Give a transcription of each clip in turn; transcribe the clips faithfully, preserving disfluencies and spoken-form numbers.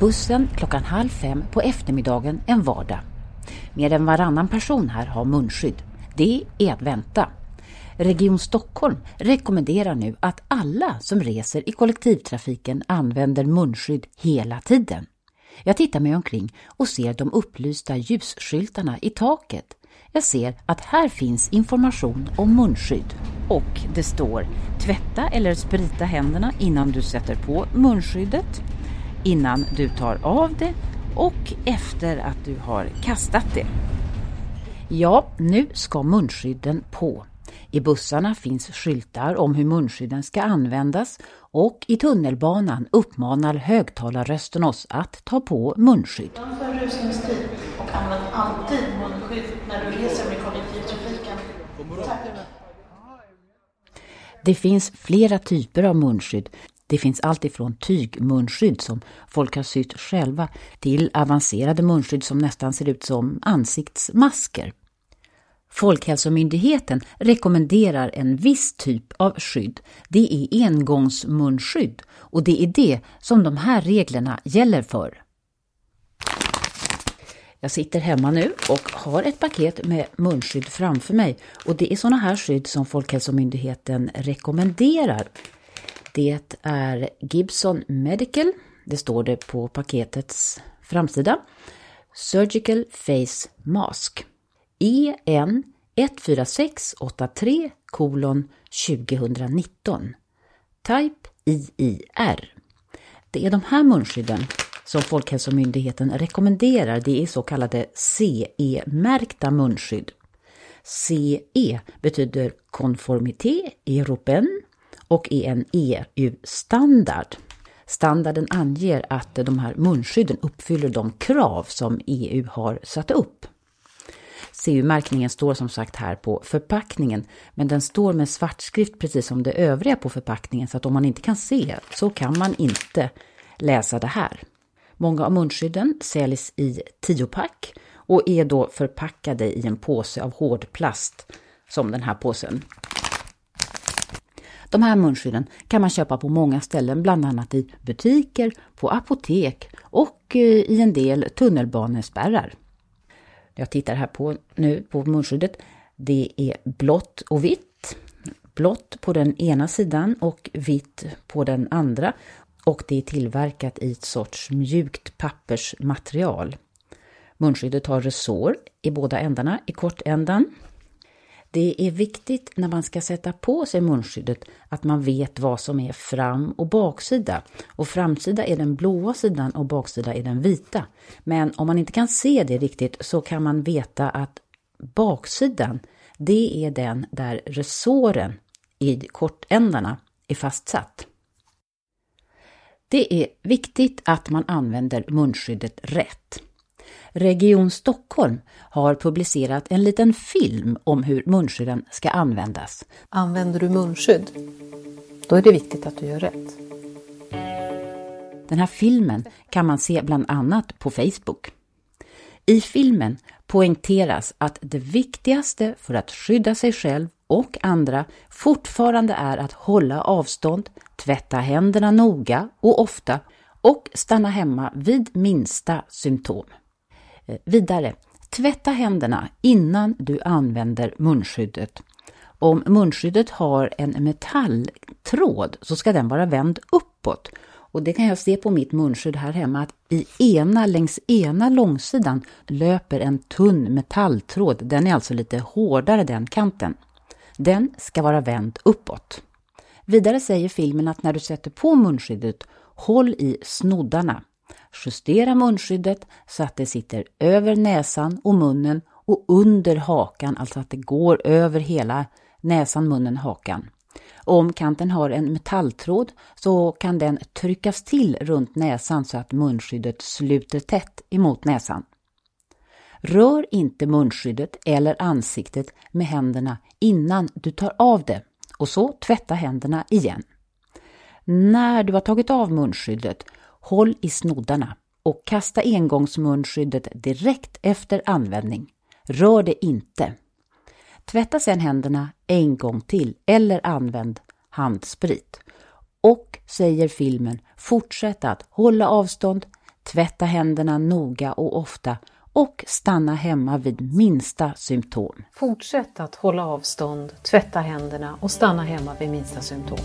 bussen klockan halv fem på eftermiddagen en vardag. Mer än varannan person här har munskydd. Det är att vänta. Region Stockholm rekommenderar nu att alla som reser i kollektivtrafiken använder munskydd hela tiden. Jag tittar mig omkring och ser de upplysta ljusskyltarna i taket. Jag ser att här finns information om munskydd. Och det står: tvätta eller sprita händerna innan du sätter på munskyddet, innan du tar av det och efter att du har kastat det. Ja, nu ska munskydden på. I bussarna finns skyltar om hur munskydden ska användas och i tunnelbanan uppmanar högtalarrösten oss att ta på munskydd. För rusningstid och använd alltid munskydd när du reser med kollektivtrafiken. Tack. Det finns flera typer av munskydd. Det finns allt ifrån tygmunskydd som folk har sytt själva till avancerade munskydd som nästan ser ut som ansiktsmasker. Folkhälsomyndigheten rekommenderar en viss typ av skydd. Det är engångsmunskydd och det är det som de här reglerna gäller för. Jag sitter hemma nu och har ett paket med munskydd framför mig och det är såna här skydd som Folkhälsomyndigheten rekommenderar. Det är Gibson Medical, det står det på paketets framsida, Surgical Face Mask. E N ett fyra sex åtta tre tjugonitton. Type I I R. Det är de här munskydden som Folkhälsomyndigheten rekommenderar. Det är så kallade C E-märkta munskydd. C E betyder konformité européen och är en E U-standard. Standarden anger att de här munskydden uppfyller de krav som E U har satt upp. C U-märkningen står som sagt här på förpackningen, men den står med svartskrift precis som det övriga på förpackningen, så att om man inte kan se så kan man inte läsa det här. Många av munskydden säljs i tiopack och är då förpackade i en påse av hård plast som den här påsen. De här munskydden kan man köpa på många ställen, bland annat i butiker, på apotek och i en del tunnelbanespärrar. Jag tittar här på nu på munskyddet. Det är blått och vitt. Blått på den ena sidan och vitt på den andra. Och det är tillverkat i ett sorts mjukt pappersmaterial. Munskyddet har resår i båda ändarna, i kortändan. Det är viktigt när man ska sätta på sig munskyddet att man vet vad som är fram- och baksida. Och framsida är den blåa sidan och baksida är den vita. Men om man inte kan se det riktigt så kan man veta att baksidan, det är den där resåren i kortändarna är fastsatt. Det är viktigt att man använder munskyddet rätt. Region Stockholm har publicerat en liten film om hur munskydden ska användas. Använder du munskydd? Då är det viktigt att du gör rätt. Den här filmen kan man se bland annat på Facebook. I filmen poängteras att det viktigaste för att skydda sig själv och andra fortfarande är att hålla avstånd, tvätta händerna noga och ofta och stanna hemma vid minsta symptom. Vidare, tvätta händerna innan du använder munskyddet. Om munskyddet har en metalltråd så ska den vara vänd uppåt. Och det kan jag se på mitt munskydd här hemma att i ena längs ena långsidan löper en tunn metalltråd. Den är alltså lite hårdare den kanten. Den ska vara vänd uppåt. Vidare säger filmen att när du sätter på munskyddet, håll i snoddarna. Justera munskyddet så att det sitter över näsan och munnen och under hakan, alltså att det går över hela näsan, munnen, hakan. Om kanten har en metalltråd så kan den tryckas till runt näsan så att munskyddet sluter tätt emot näsan. Rör inte munskyddet eller ansiktet med händerna innan du tar av det och så tvätta händerna igen. När du har tagit av munskyddet, håll i snoddarna och kasta engångsmunskyddet direkt efter användning. Rör det inte. Tvätta sedan händerna en gång till eller använd handsprit. Och, säger filmen, fortsätt att hålla avstånd, tvätta händerna noga och ofta och stanna hemma vid minsta symptom. Fortsätt att hålla avstånd, tvätta händerna och stanna hemma vid minsta symptom.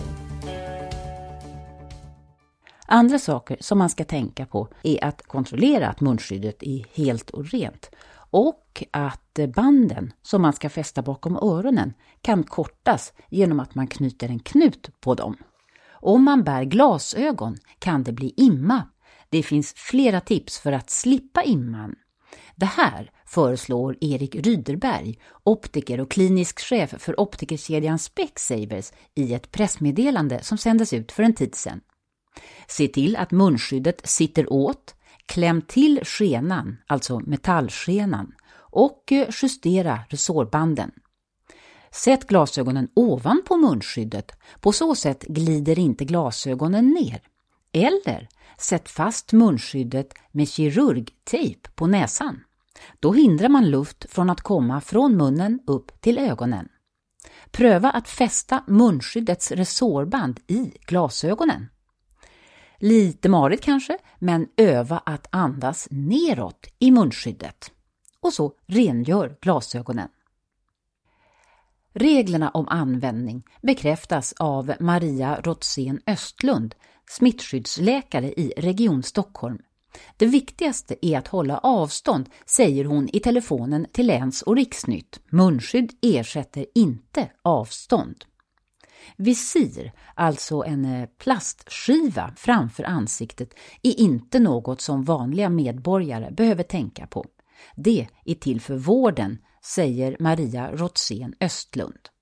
Andra saker som man ska tänka på är att kontrollera att munskyddet är helt och rent och att banden som man ska fästa bakom öronen kan kortas genom att man knyter en knut på dem. Om man bär glasögon kan det bli imma. Det finns flera tips för att slippa imman. Det här föreslår Erik Ryderberg, optiker och klinisk chef för optikerkedjan Specsavers i ett pressmeddelande som sändes ut för en tid sedan. Se till att munskyddet sitter åt, kläm till skenan, alltså metallskenan, och justera resårbanden. Sätt glasögonen ovanpå munskyddet, på så sätt glider inte glasögonen ner. Eller sätt fast munskyddet med kirurgtejp på näsan. Då hindrar man luft från att komma från munnen upp till ögonen. Pröva att fästa munskyddets resårband i glasögonen. Lite marigt kanske, men öva att andas neråt i munskyddet. Och så rengör glasögonen. Reglerna om användning bekräftas av Maria Rotzén Östlund, smittskyddsläkare i Region Stockholm. Det viktigaste är att hålla avstånd, säger hon i telefonen till Läns- och Riksnytt. Munskydd ersätter inte avstånd. Visir, alltså en plastskiva framför ansiktet, är inte något som vanliga medborgare behöver tänka på. Det är till för vården, säger Maria Rotzén Östlund.